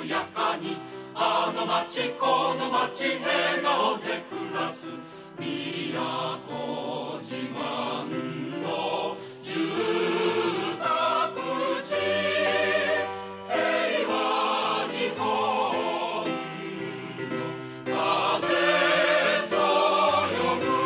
やかにあの町この町笑顔で暮らす宮古島の住宅地平和日本の風そよぐ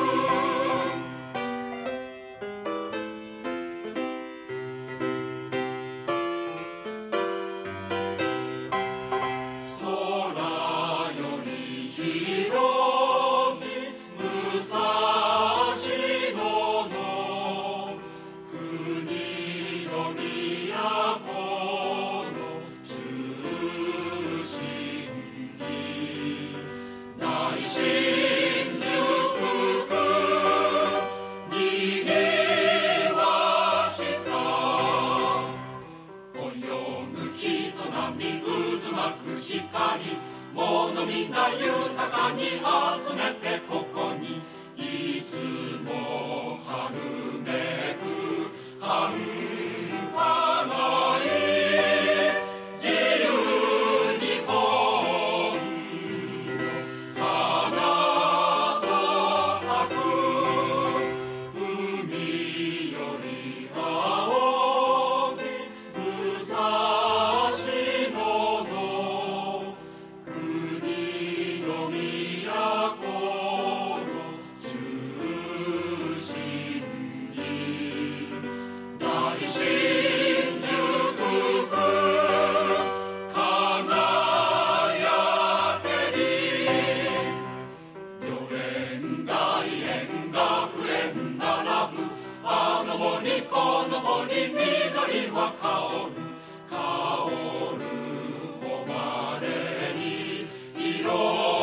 空より広き武蔵野の国の都の中心に大新宿区にぎわしさ泳ぐ人波渦巻く光物みんな豊かに集めてここにいつも春めく繁華街自由日本の花と咲く海より青き武蔵野の国の都の中心に大新宿区輝けり御苑外苑学園並ぶあの森この森緑は香る香る誉れに色